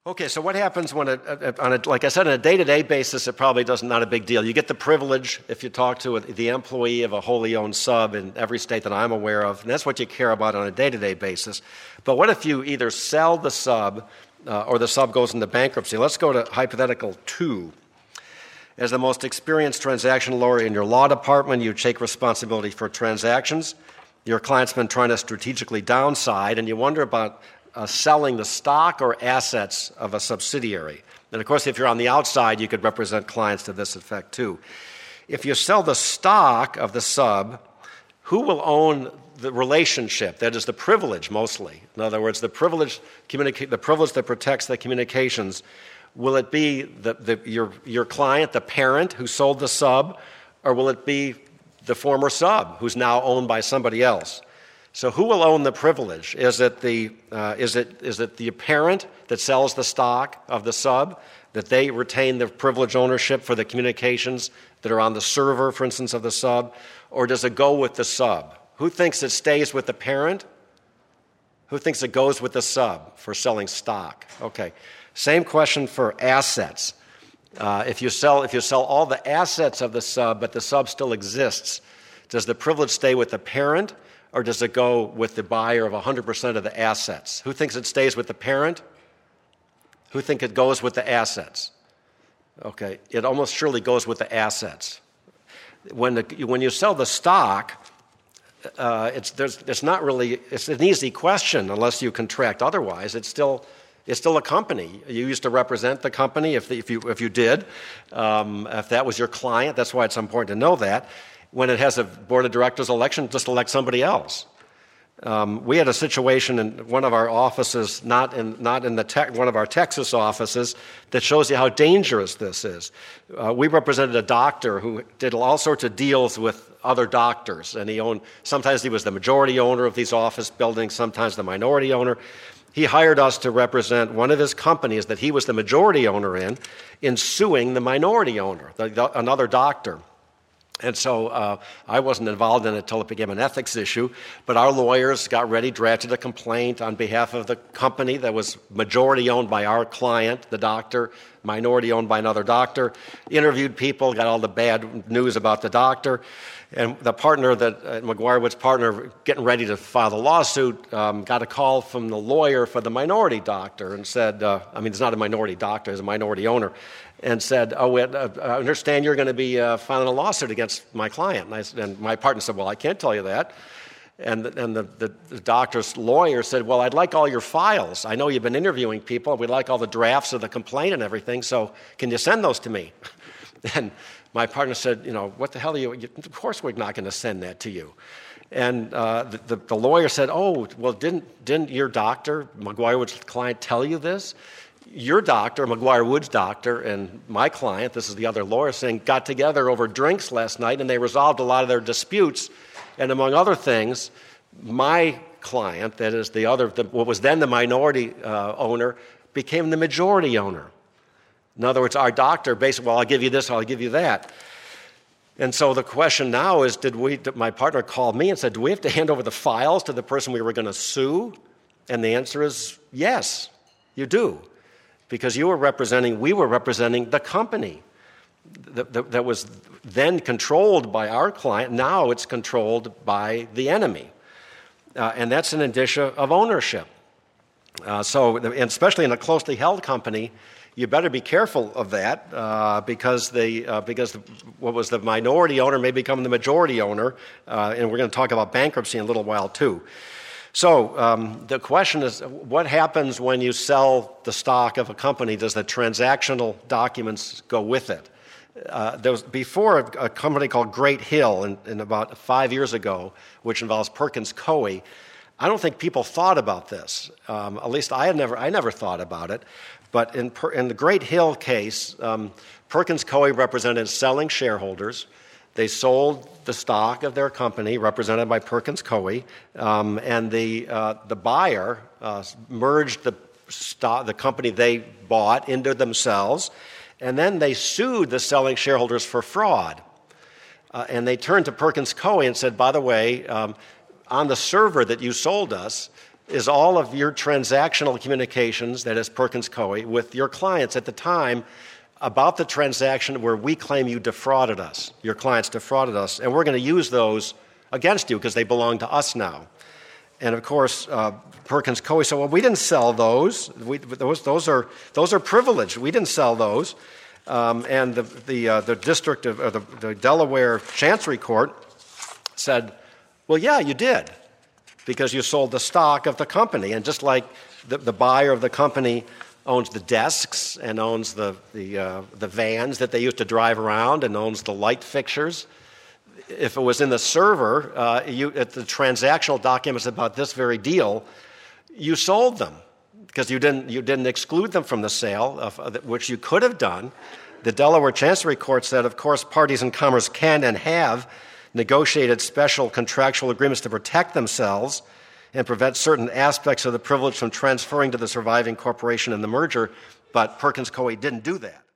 Okay, so what happens when, like I said, on a day-to-day basis, it probably not a big deal. You get the privilege if you talk to the employee of a wholly owned sub in every state that I'm aware of, and that's what you care about on a day-to-day basis. But what if you either sell the sub or the sub goes into bankruptcy? Let's go to hypothetical 2. As the most experienced transaction lawyer in your law department, you take responsibility for transactions. Your client's been trying to strategically downside, and you wonder about selling the stock or assets of a subsidiary. And of course, if you're on the outside, you could represent clients to this effect too. If you sell the stock of the sub, who will own the relationship? That is the privilege mostly. In other words, the privilege that protects the communications. Will it be your client, the parent who sold the sub, or will it be the former sub who's now owned by somebody else? So who will own the privilege? Is it the parent that sells the stock of the sub, that they retain the privilege ownership for the communications that are on the server, for instance, of the sub, or does it go with the sub? Who thinks it stays with the parent? Who thinks it goes with the sub for selling stock? Okay. Same question for assets. If you sell all the assets of the sub, but the sub still exists, does the privilege stay with the parent, or does it go with the buyer of 100% of the assets? Who thinks it stays with the parent? Who think it goes with the assets? Okay, it almost surely goes with the assets. When you sell the stock, it's an easy question unless you contract otherwise. It's still a company. You used to represent the company if you did. If that was your client, that's why it's important to know that. When it has a board of directors election, just elect somebody else. We had a situation in one of our offices, not in one of our Texas offices, that shows you how dangerous this is. We represented a doctor who did all sorts of deals with other doctors, and sometimes he was the majority owner of these office buildings, sometimes the minority owner. He hired us to represent one of his companies that he was the majority owner in suing the minority owner, another doctor. And so I wasn't involved in it until it became an ethics issue, but our lawyers got ready, drafted a complaint on behalf of the company that was majority owned by our client, the doctor, minority owned by another doctor, interviewed people, got all the bad news about the doctor, and the partner, McGuire Woods' partner, getting ready to file the lawsuit, got a call from the lawyer for the minority doctor and said, it's not a minority doctor, it's a minority owner, and said, I understand you're going to be filing a lawsuit against my client. And my partner said, well, I can't tell you that. And the doctor's lawyer said, well, I'd like all your files. I know you've been interviewing people. We'd like all the drafts of the complaint and everything, so can you send those to me? And my partner said, what the hell are you? Of course we're not going to send that to you. And the lawyer said, oh, well, didn't your doctor, McGuire Woods' client, tell you this? Your doctor, McGuire Woods' doctor, and my client, this is the other lawyer, got together over drinks last night, and they resolved a lot of their disputes. And among other things, my client, that is what was then the minority owner, became the majority owner. In other words, our doctor basically, well, I'll give you this, I'll give you that. And so the question now is, my partner called me and said, do we have to hand over the files to the person we were going to sue? And the answer is yes, you do. Because we were representing the company that was then controlled by our client. Now it's controlled by the enemy. And that's an indicia of ownership. And especially in a closely held company, you better be careful of that because what was the minority owner may become the majority owner, and we're going to talk about bankruptcy in a little while too. So the question is, what happens when you sell the stock of a company? Does the transactional documents go with it? There was before a company called Great Hill in about 5 years ago, which involves Perkins Coie. I don't think people thought about this. At least I never thought about it. But in the Great Hill case, Perkins Coie represented selling shareholders. They sold the stock of their company, represented by Perkins Coie, and the buyer merged the company they bought into themselves, and then they sued the selling shareholders for fraud. And they turned to Perkins Coie and said, by the way, on the server that you sold us, is all of your transactional communications, that is Perkins Coie, with your clients at the time about the transaction where we claim you defrauded us. Your clients defrauded us, and we're going to use those against you because they belong to us now. And of course, Perkins Coie said, "Well, we didn't sell those. Those are privileged. We didn't sell those." And the district of the Delaware Chancery Court said, "Well, yeah, you did, because you sold the stock of the company, and just like the buyer of the company owns the desks and owns the vans that they used to drive around and owns the light fixtures. If it was in the server, at the transactional documents about this very deal, you sold them because you didn't exclude them from the sale, which you could have done." The Delaware Chancery Court said, of course, parties in commerce can and have negotiated special contractual agreements to protect themselves and prevent certain aspects of the privilege from transferring to the surviving corporation in the merger, but Perkins Coie didn't do that.